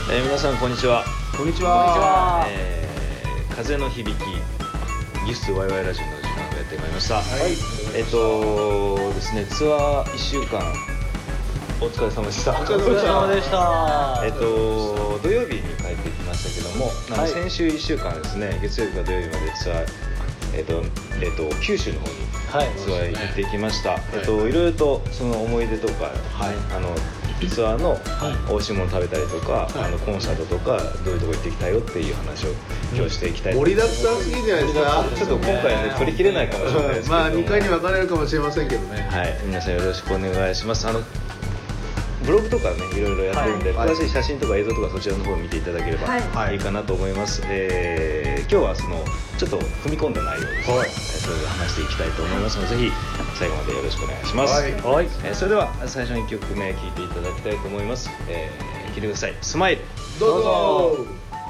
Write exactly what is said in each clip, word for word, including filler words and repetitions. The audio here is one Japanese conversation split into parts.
えー、皆さんこんにちは。 こんにちは。 えー、風の響きギフスワイワイラジオの時間がやってまいりました。はい、えっとですね、ツアーいっしゅうかんお疲れ様でした。 お疲れ様でした。 えっと土曜日に帰ってきましたけども、はい、先週いっしゅうかんですね、月曜日から土曜日までツアー、えっとえっと、九州の方にツアー行ってきました。はい、えっといろいろとその思い出とか、はい、あのツアーの美味しいもの食べたりとか、はい、あのコンサートとかどういうとこ行ってきたよっていう話を今日していきたいと思います。 盛りだくさんすぎじゃないですか。 ちょっと今回ね取り切れないかもしれないですけど、 まあにかいに分かれるかもしれませんけどね。 はい、皆さんよろしくお願いします。あのブログとかねいろいろやってるんで、はい、詳しい写真とか映像とかそちらの方を見ていただければいいかなと思います。はい、えー、今日はそのちょっと踏み込んだ内容ですね、はい、それで話していきたいと思いますので、ぜひ最後までよろしくお願いします。はい、はい、えー、それでは最初のいっきょくめ聴いていただきたいと思います。えー、聴いてください。スマイル。 どうぞ。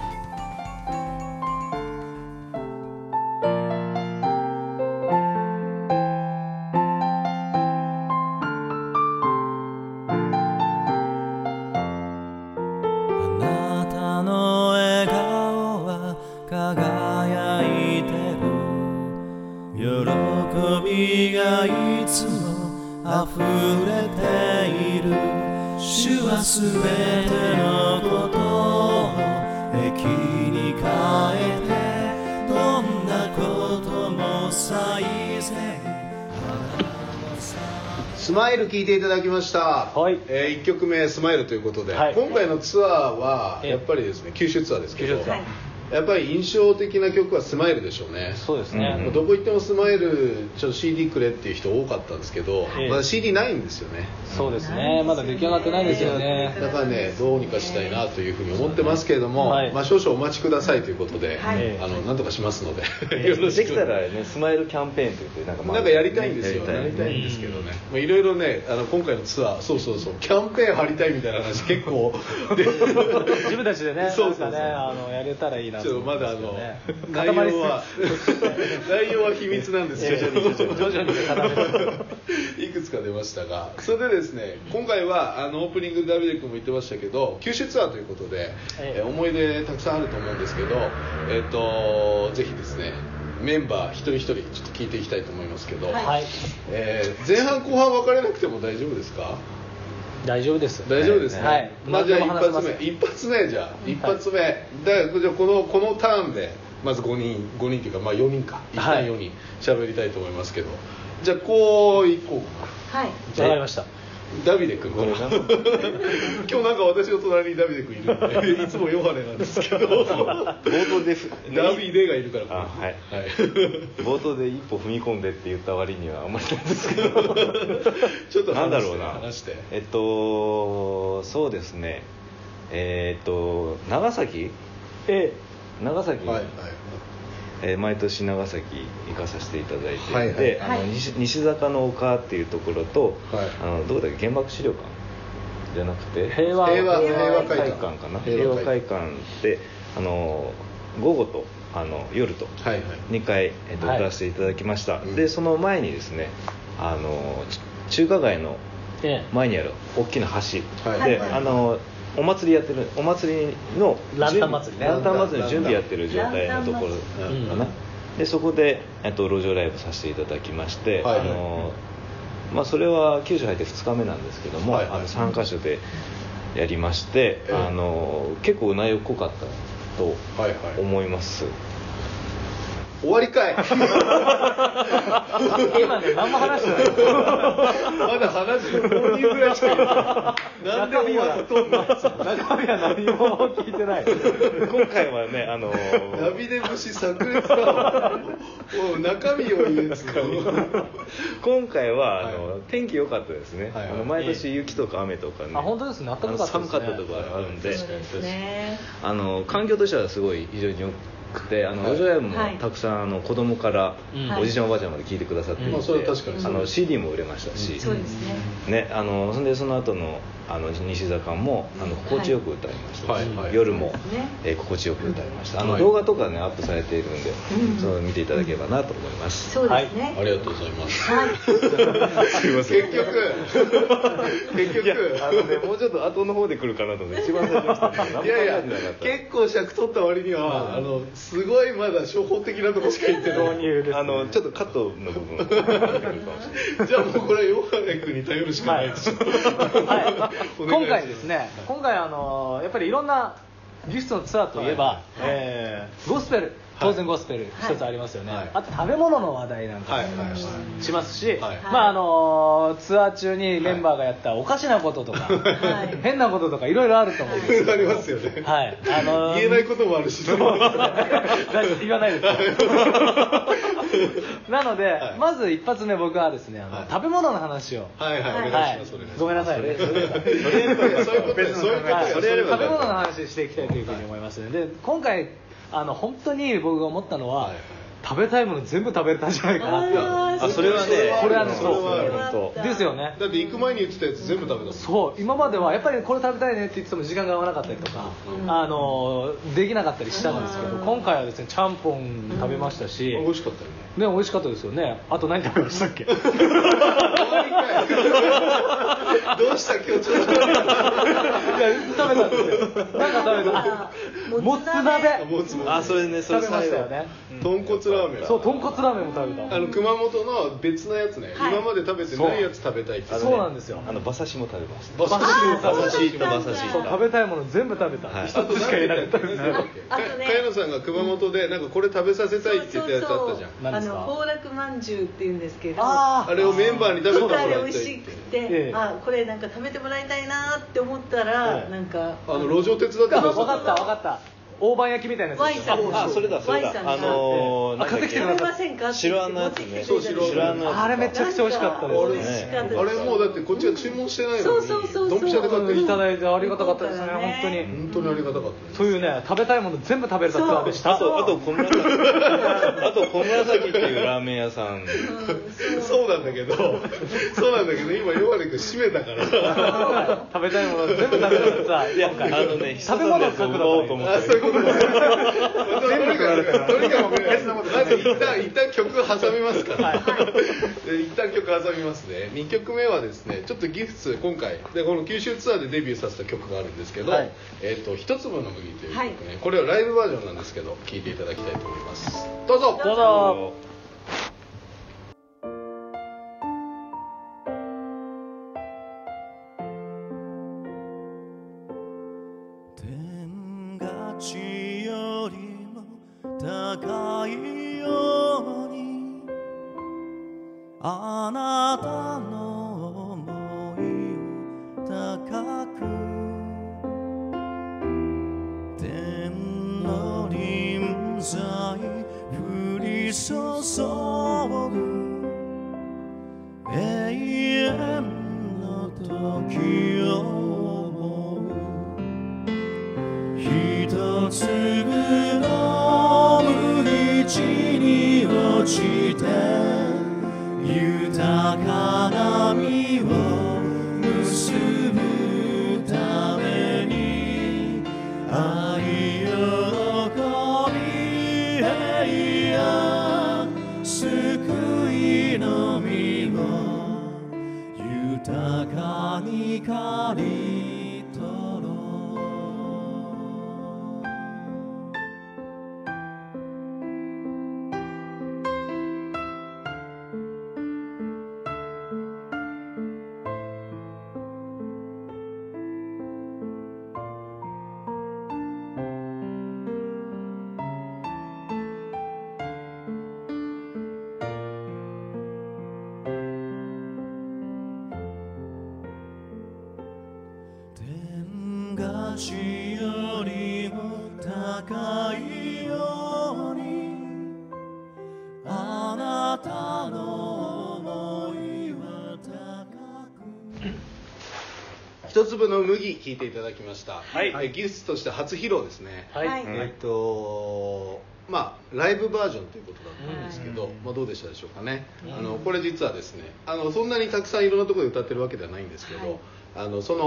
輝いてる喜びがいつも溢れている。主はすべてのことを益に変えて、どんなことも最善。 スマイル聴いていただきました。はい、えー、いっきょくめスマイルということで、はい、今回のツアーはやっぱりですね、九州ツアーですけど、やっぱり印象的な曲はスマイルでしょうね。 そうですね、 うん、どこ行ってもスマイルちょっと シーディー くれっていう人多かったんですけど、ええ、まだ シーディー ないんですよね。 そうですね、まだ出来上がってないですよね。 だからね、どうにかしたいなというふうに思ってますけれども、はい、まあ、少々お待ちくださいということで、はい、あのなんとかしますので、 ええ、よろしく。できたらね、スマイルキャンペーンといってなんか、まあ、 なんかやりたいんですよ。やりたいんですけどね、いろいろね、あの今回のツアー、そうそうそう、キャンペーン張りたいみたいな話結構自分たちでね、そうそうそう、なんかね、あのやれたらいいなと思うんですけどね。 内容は内容は秘密なんですけど、徐々にいくつか出ましたが、それでですね、今回はあのオープニングでダビデ君も言ってましたけど、九州ツアーということで、えー、思い出たくさんあると思うんですけど、えー、とぜひですねメンバー一人一人ちょっと聞いていきたいと思いますけど、はい、えー、前半後半分かれなくても大丈夫ですか？ 大丈夫です。 大丈夫ですね。はい、まあ、じゃあ一発目、一発目じゃあ、うん、一発目。だからじゃあこのこのターンでまずごにん、ごにんというかまあよにんか、一旦よにん喋りたいと思いますけど、じゃあこういこうか。はい。わかりました。 ダビデ君、今日なんか私の隣にダビデ君いるんで、いつもヨハネなんですけど、 冒頭でダビデがいるから、 あ、はい、はい、冒頭で一歩踏み込んでって言った割にはあんまりないんですけど、 ちょっとなんだろうな、 話して。 えっとそうですね、えー、っと長崎、え長崎、はいはい、えー、毎年長崎行かさせていただいていて、はいはい、あの 西, 西坂の丘っていうところと、はい、あのどこだっけ、原爆資料館じゃなくて平和平和平和会館かな、平和会館であの午後とあの夜とにかい、えっと、歌わせていただきました。はい、でその前にですね、あの中華街の前にある大きな橋、はい、で、はい、あのお祭りやってる、お祭りのランタン祭りね、 ランタン祭りの準備やってる状態のところかな。でそこで、えっと、路上ライブさせていただきまして、はい、あのまあ、それは九州入ってふつかめなんですけども、はいはい、あのさんか所でやりまして、えー、あの結構内容濃かったと思います。はいはい、 終わりかい今ね、何も話してないまだ話してごにんぐらいしか言ってない。なんで終わっとんの？ 中身は何も聞いてない。 今回はね、あのー、 ダビデ節炸裂だわ。もう中身を言うんですか。 今回はあの、はい、天気良かったですね。はいはい、あの毎年雪とか雨とかね、 あ、本当ですね、暖かかったですね、 寒かったところがあるんで、 そうですね、 あの環境としてはすごい非常に良くて、あの路上ライブもたくさんあの子供からおじいちゃんおばあちゃんまで聴いてくださっていて、 うん、それは確かにあの シーディー も売れましたし、 そうですね。 ね、あのそんでその後のあの西坂もあの心地よく歌いました、はいはい、夜も、えー、心地よく歌いました。あの、はい、動画とかねアップされているんで、うん、その見ていただければなと思います。 そうですね、 はい、ありがとうございます、 はい、 すいません結局結局あの、ね、もうちょっと後の方で来るかなと思って一番最初にしたんでいやいや結構尺取った割には、うん、あのすごいまだ初歩的なとこしか言ってないね、あのちょっとカットの部分じゃあもうこれヨハネ君に頼るしかないですよ、 はい、今回ですね、今回あのやっぱりいろんなギフトのツアーといえば、はいえー、ゴスペル当然ゴスペル一つありますよね、はい、あと食べ物の話題なんかもしますし、はいはいまああのツアー中にメンバーがやったおかしなこととか、はい、変なこととかいろいろあると思うんですけどありますよね、 はいあのー、 言えないこともあるしそう言わないですなので、はい、まず一発目僕はですねあの、はい、食べ物の話をはいはいお願いします、はい、 ごめんなさいねそれそういうことですそういうことです食べ物の話していきたいというふうに思いますので、で今回あの本当に僕が思ったのは、はいはい、食べたいもの全部食べれたんじゃないかなってああそれはねこれはねそうですよね。 だって行く前に言ってたやつ全部食べたもん。 そう今まではやっぱりこれ食べたいねって言ってても時間が合わなかったりとか、うん、あのできなかったりしたんですけど、今回はですねちゃんぽん食べましたし、 うん、美味しかったよね。 ね美味しかったですよね。あと何食べましたっけどうした今日ちょっといや食べたんですよ。なんか食べたもつ鍋もつ鍋あそれねそれ食べましたよね。 豚骨ラーメンそう豚骨ラーメンも食べた。 あの熊本の別のやつね、はい、今まで食べてないやつ食べたいって。 そうなんですよ。 あの馬刺しも食べました。 馬刺しと馬刺し食べたいもの全部食べた。 はい、 一つしか言えなかったんですよ。 かやのさんが熊本でなんかこれ食べさせたいって言ったやつあったじゃん。 あの幸楽まんじゅうっていうんですけど、 あれをメンバーに食べてもらいたいって。 美味しくて、あこれなんか食べてもらいたいなって思ったら、なんかあの路上手伝ってください。 分かった分かった。大判焼きみたいなやつですよ。 あ、それだそれだ。あのー、 買ってきてください。 白あんのやつね。 そう白あんのやつ。 あれめちゃくちゃ美味しかったですね。 あれもうだってこっちは注文してないのに。 そうそうそう。 ドンピシャで買っていただいてありがたかったですね本当に。 本当にありがたかった。 そういうね食べたいもの全部食べれたツアーでした。 あとあと小紫あと小紫っていうラーメン屋さん。 そうなんだけどそうなんだけど今ヨハネ君閉めたから。 食べたいもの全部食べれたツアー。 いやあのね食べ物を書くのと思って。 そういうことです。とにかくとにかくまず一旦一旦曲挟みますから、はい、一旦曲挟みますね。にきょくめはですねちょっとギフツ今回でこの九州ツアーでデビューさせた曲があるんですけど、はい、えっ、ー、と一粒の麦という曲ね、はい、これはライブバージョンなんですけど聴いていただきたいと思います。どうぞどうぞ。 地よりも高いようにあなたの想いを高く天の臨在降り注ぐ永遠の時を一粒の麦地に落ちて豊かな実を結ぶために愛喜び平安救いの実を豊かに刈り取ろう。地よりも高いようにあなたの想いは高く。 一粒の麦聴いていただきました。 はい、 はい、ギフツとして初披露ですね。 はい、 えっとまあライブバージョンということだったんですけど、はい、まあどうでしたでしょうかね。あのこれ実はですねあのそんなにたくさんいろんなところで歌ってるわけではないんですけど、はい、あのその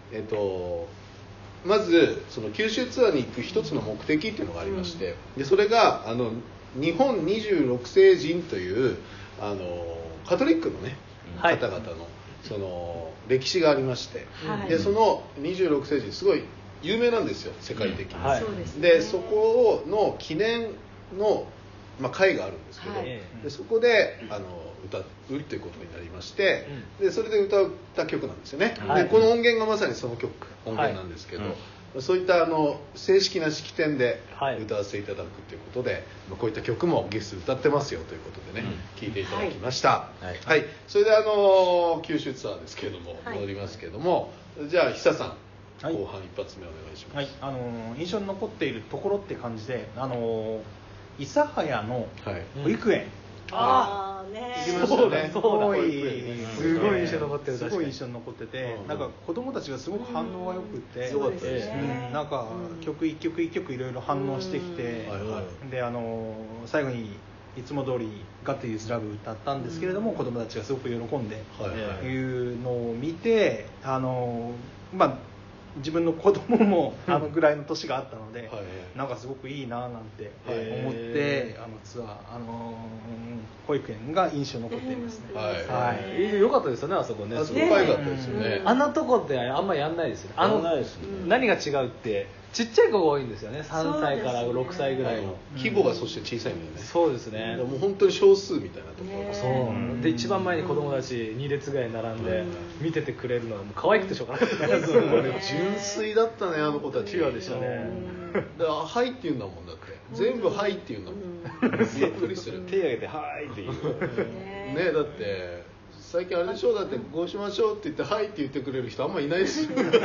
えっとまずその九州ツアーに行く一つの目的っていうのがありまして、でそれがあの日本にじゅうろくせい人というあのカトリックのね、はい、方々のその歴史がありまして、はい、でそのにじゅうろくせい人すごい有名なんですよ、世界的に、うんはい、でそこの記念の、まあ、会があるんですけど、はい、でそこであの歌うっていうことになりまして、うん、でそれで歌った曲なんですよね、はい、でこの音源がまさにその曲音源なんですけど、はいうん、そういったあの正式な式典で歌わせていただくということで、はい、こういった曲もゲスト歌ってますよということでね、うん、聞いていただきました、はいはい、それであの九州ツアーですけれども、はい、戻りますけれども、じゃあ久さん後半一発目お願いします。 はい、あの印象に残っているところって感じで、あの諫早の保育園、はい、 ああね、 行きましたね。 そうだ、すごい印象に残ってる。 すごい印象に残ってて、なんか子供たちがすごく反応が良くて、 すごかったですね。なんか曲一曲一曲いろいろ反応してきて、であの最後にいつも通りガッツイズラブ歌ったんですけれども、子供たちがすごく喜んでいうのを見て、あのまあ。自分の子供もあのぐらいの年があったので、はい、なんかすごくいいななんて思って、あのツアー、あの保育園が印象に残っていますね。 はいはい、よかったですよね、あそこね。 あそこ良かったですよね。 あんなとこってあんまりやんないですよね。あの何が違うってちっちゃい子が多いんですよね。さんさいからろくさいぐらいの、 規模がそして小さいのよね。 そうですね。 もう本当に少数みたいなところが、 そうで一番前に子供たちに列ぐらい並んで見ててくれるのがもう可愛くてしょうがなかったです。 純粋だったね、あの子たち。 ピュアでしたね。 だからはいって言うんだもんだって。全部はいって言うんだもん。びっくりする。 手挙げてはいって言う。 ね、だって最近あれでしょ、だってこうしましょうって言ってはいって言ってくれる人あんまいないですよ。子供たち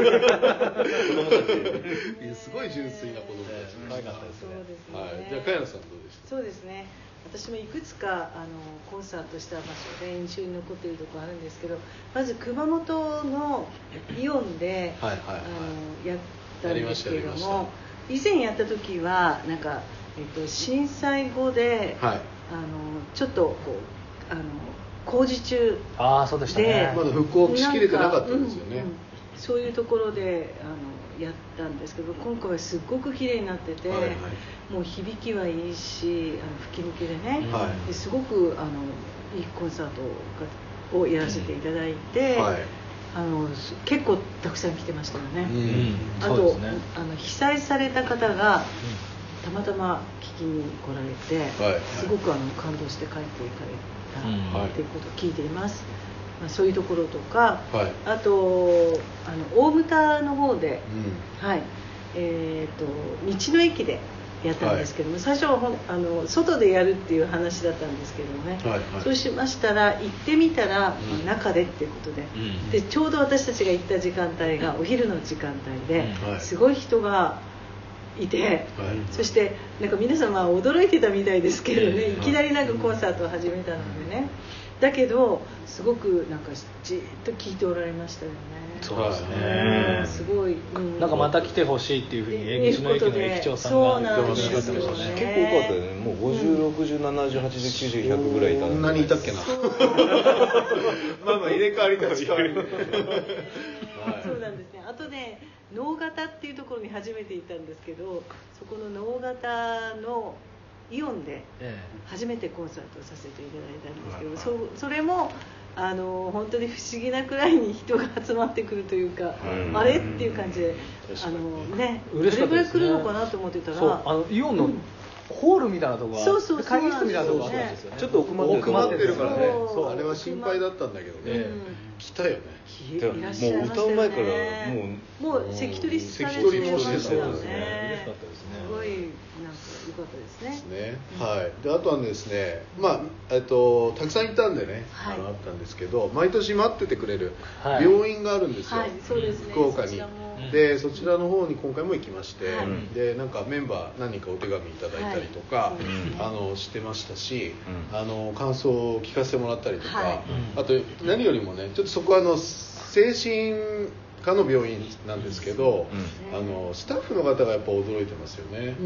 すごい純粋な子供たち、 可愛かったですね。 はい、じゃあ茅野さんどうでした？ そうですね、私もいくつかあのコンサートした場所で印象に残っているところあるんですけど、まず熊本のイオンで、はいはいはい、あのやったんですけれども、以前やった時はなんか、えっと、震災後で、はい、あのちょっとこうあの工事中あそうでしたね、 まだ復興しきれてなかったんですよね、うんうん、 そういうところであのやったんですけど、今回はすっごく綺麗になってて、はいはい、もう響きはいいし、あの吹き抜けでね、はい、ですごくあのいいコンサートをやらせていただいて、はい、あの結構たくさん来てましたよね、うん、あと、ね、あの被災された方がたまたま聞きに来られて、はいはい、すごくあの感動して帰っていかれてということを聞いています、まあ、そういうところとか、はい、あとあの大牟田の方で、うんはいえー、と道の駅でやったんですけども、はい、最初はあの外でやるっていう話だったんですけどね、はいはい、そうしましたら行ってみたら、うん、中でっていうことで、うん、でちょうど私たちが行った時間帯がお昼の時間帯で、うん、すごい人がいて、はい、そしてなんか皆様驚いてたみたいですけどね、いきなりなんかコンサートを始めたのでね、だけどすごくなんかじっと聞いておられましたよね。 そうですね、 うん、すごい、うん、 なんかまた来てほしいっていうふうに道の駅の駅長さんが言ってましたね。 結構多かったよね。もうごじゅう、ろくじゅう、ななじゅう、はちじゅう、きゅうじゅう、ひゃくぐらいいた。 そんなにいたっけな。まあまあ入れ替わり立ち替わり。 そうなんですね。あとね、能形っていうところに初めて行ったんですけど、そこの能形のイオンで初めてコンサートをさせていただいたんですけど、ええ、そ, それもあの本当に不思議なくらいに人が集まってくるというか、うん、あれっていう感じで、あのね、 嬉しかったですね。 どれぐらい来るのかなと思ってたら、 そうあのイオンの、うんホールみたいなとこがそうそうそう会議室みたいなとこがあったんですよね。 ちょっと奥まってる奥まってるからね。そうあれは心配だったんだけどね。うん、来たよね。 いらっしゃいましたよね。 もう歌う前からもうもう関取りされてましたよね。嬉しかったですね。 すごいなんか良かったですね。 ですね。はい。であとはですね、まあえっとたくさん行ったんでね、はい、あのあったんですけど、毎年待っててくれる病院があるんですよ。 はい、そうですね。 福岡に。でそちらの方に今回も行きまして、はい、でなんかメンバー何人かお手紙いただいたりとか、はいね、あのしてましたし、うん、あの感想を聞かせてもらったりとか、はい、あと何よりもねちょっとそこはあの精神科の病院なんですけど、うん、あのスタッフの方がやっぱ驚いてますよね、うん、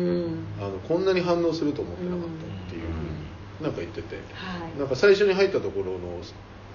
あのこんなに反応すると思ってなかったっていう、うん、なんか言ってて、はい、なんか最初に入ったところの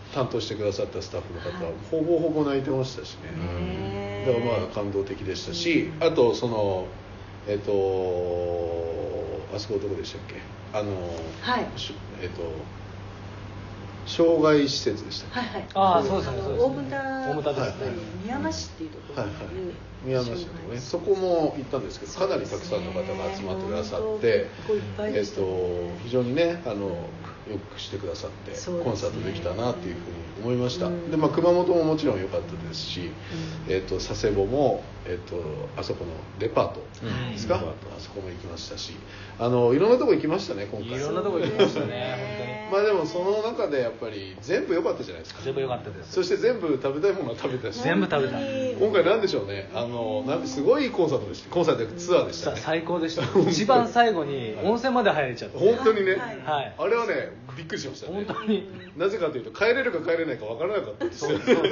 担当してくださったスタッフの方はほぼほぼ泣いてましたしね、だからまあ感動的でしたし、あとそのえっとあそこどこでしたっけ、あの、はい、えっと障害施設でしたっけ、 はいはい、 ああそうですね、そうですね、 大牟田大牟田ですね、宮間市っていうところに、はいはい、 宮間市のね、そこも行ったんですけど、かなりたくさんの方が集まってくださって、えっと非常にね、あのよくしてくださって、コンサートできたなっていうふうに思いました。で、まあ、熊本ももちろん良かったですし、えっと佐世保も、えっとあそこのデパートですか、あそこも行きましたし、あのいろんなとこ行きましたね、今回。 いろんなとこ行きましたね、 本当に。まあでもその中でやっぱり全部良かったじゃないですか。 全部良かったです。 そして全部食べたいものは食べたし、 全部食べた。 今回なんでしょうね、あのなんすごいコンサートでした。コンサートでツアーでしたね。 最高でした。一番最後に温泉まで入れちゃって。 本当にね、 はい。 あれはねびっくりしましたね。 本当に。 なぜかというと帰れるか帰れないか分からなかったんですよ。 そうそうそう。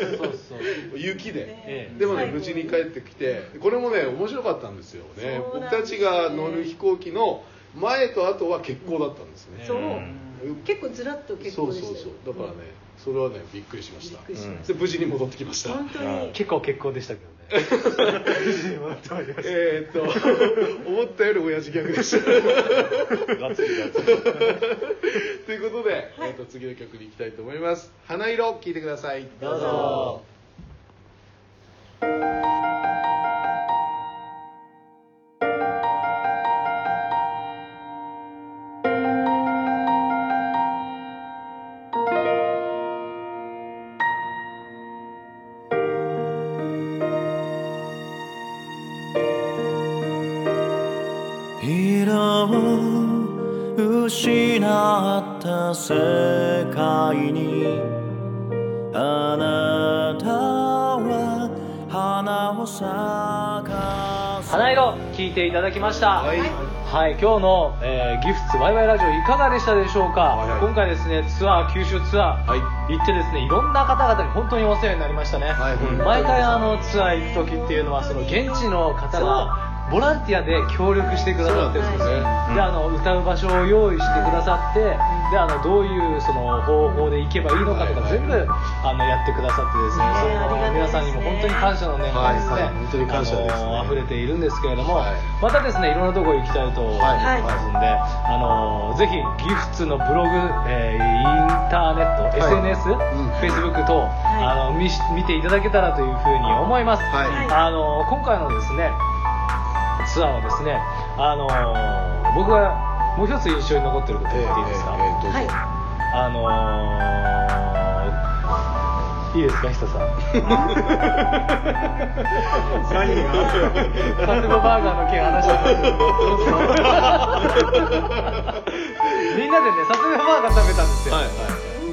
雪で。でもね無事に帰ってきて、これもね面白かったんですよね。僕たちが乗る飛行機の前と後は欠航だったんですね。 そう。結構ずらっと欠航でしたよ。 そうそうそう。だからね、それはねびっくりしました。で無事に戻ってきました。 本当に結構欠航でしたけどね。 えっと思ったより親父ギャグでした。 ガッツリガッツリ。 ということで、えっと次の曲に行きたいと思います。花色聴いてください。 どうぞ。 失った世界にあなたは花を咲かせ。 花色聞いていただきました。 はい、 はい、今日の、えー、ギフツワイワイラジオいかがでしたでしょうか。はいはい、今回ですねツアー九州ツアー、はい、行ってですねいろんな方々に本当にお世話になりましたね。はい、毎回あのツアー行く時っていうのはその現地の方がボランティアで協力してくださってるんですね。で、あの歌う場所を用意してくださって、であのどういうその方法で行けばいいのかとか全部あのやってくださってですね、その皆さんにも本当に感謝の念がですね、 本当に感謝ですね、 溢れているんですけれども、またですねいろんなところ行きたいと思いますんで、あのぜひギフツのブログ、えー、インターネット、エスエヌエス、Facebook 等、あの 見, 見ていただけたらというふうに思います。あの今回のですねツアーはですね、あのー、僕がもう一つ印象に残ってること言っていいですか。えーえー、どうぞ。あのー、いいですか、久さん。 何がサセボバーガーの件話しちゃったんですけどみんなでねサセボバーガー食べたんですよ。はいはい、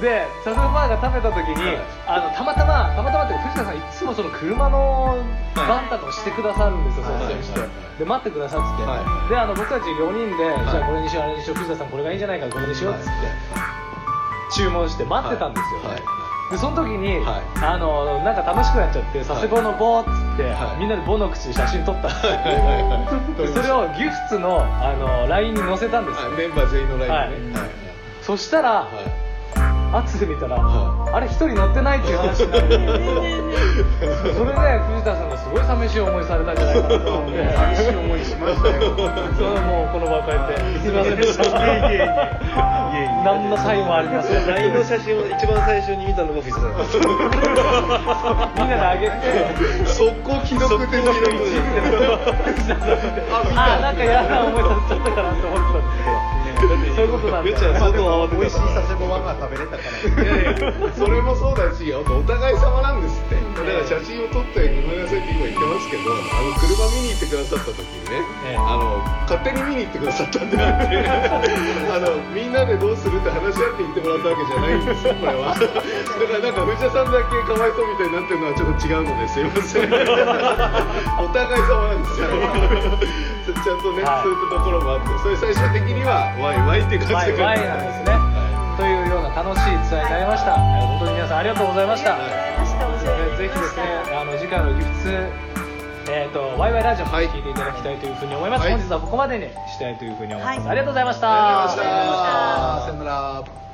でサセボバーガー食べた時に、はい、あのたまたまたまたまって藤田さんいつもその車のバンタとしてくださるんですよ、撮影して、で待ってくださっつって、はい、であの僕たちよにんで、はい、じゃあこれにしようあれにしよう、藤田さんこれがいいんじゃないかこれにしようっつって、はい、注文して待ってたんですよ、はいはい、でその時に、はい、あのなんか楽しくなっちゃって佐世保のボーっつって、はい、みんなでボの口で写真撮ったんですよ、それをギフツの、あの ライン に載せたんですよ、 はい、メンバー全員の ライン にね、はい、 そしたら、はい、後で見たら、はい、あれ一人乗ってないっていう話になってそれで藤田さんがすごい寂しい思いされたんじゃないかなと思って寂しい思いしましたよそれもうこの場を変えてすいませんでしたいえいえいえ何のサインもありません。 ライン の写真を一番最初に見たのが藤田さんですみんなであげて速攻既読的にあなんか嫌な思いさせちゃったかなと思ってたんですけどそういうことなんで、 まあ、でも美味しい佐世保バーガー食べれたからいやいやそれもそうだしお互い様なんですって。だから写真を撮ってごめんなさいって今言ってますけど、あの車見に行ってくださった時にね、ええ、あの勝手に見に行ってくださったんであってあのみんなでどうするって話し合って言ってもらったわけじゃないんですよこれは。だからなんか藤田さんだけかわいそうみたいになってるのはちょっと違うのですいませんお互い様なんですよちゃんとね、はい、そういったところもあって、それ最終的にはワイワイっていう感じでワイワイなんですね、はい、というような楽しいツアーになりました。本当に皆さんありがとうございました。ぜひですねあの次回のギフツえーと、ワイワイラジオも聞いていただきたいというふうに思います、はい、本日はここまでにしたいというふうに思います、はい、ありがとうございました。 ありがとうございました。さよなら。